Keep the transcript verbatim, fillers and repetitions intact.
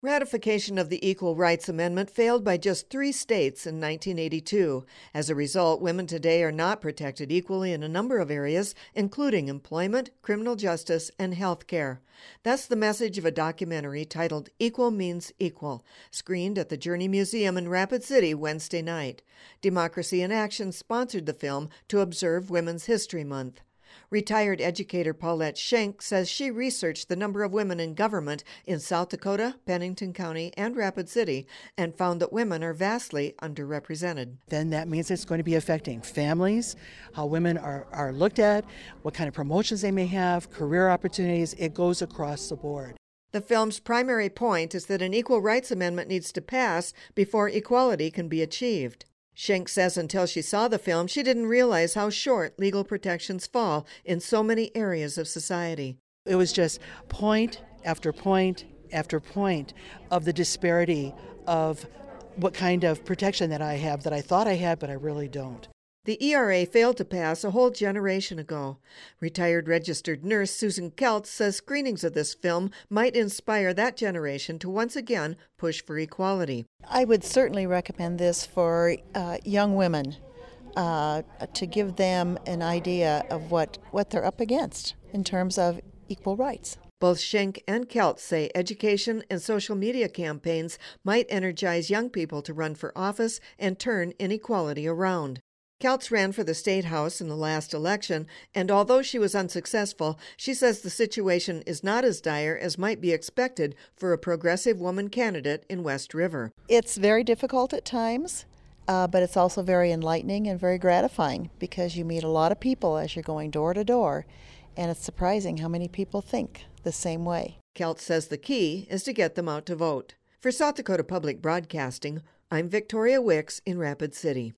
Ratification of the Equal Rights Amendment failed by just three states in nineteen eighty-two. As a result, women today are not protected equally in a number of areas, including employment, criminal justice, and health care. That's the message of a documentary titled Equal Means Equal, screened at the Journey Museum in Rapid City Wednesday night. Democracy in Action sponsored the film to observe Women's History Month. Retired educator Paulette Schenk says she researched the number of women in government in South Dakota, Pennington County, and Rapid City and found that women are vastly underrepresented. Then that means it's going to be affecting families, how women are, are looked at, what kind of promotions they may have, career opportunities. It goes across the board. The film's primary point is that an equal rights amendment needs to pass before equality can be achieved. Schenk says until she saw the film, she didn't realize how short legal protections fall in so many areas of society. It was just point after point after point of the disparity of what kind of protection that I have that I thought I had, but I really don't. The E R A failed to pass a whole generation ago. Retired registered nurse Susan Keltz says screenings of this film might inspire that generation to once again push for equality. I would certainly recommend this for uh, young women uh, to give them an idea of what, what they're up against in terms of equal rights. Both Schenk and Keltz say education and social media campaigns might energize young people to run for office and turn inequality around. Keltz ran for the State House in the last election, and although she was unsuccessful, she says the situation is not as dire as might be expected for a progressive woman candidate in West River. It's very difficult at times, uh, but it's also very enlightening and very gratifying because you meet a lot of people as you're going door to door, and it's surprising how many people think the same way. Keltz says the key is to get them out to vote. For South Dakota Public Broadcasting, I'm Victoria Wicks in Rapid City.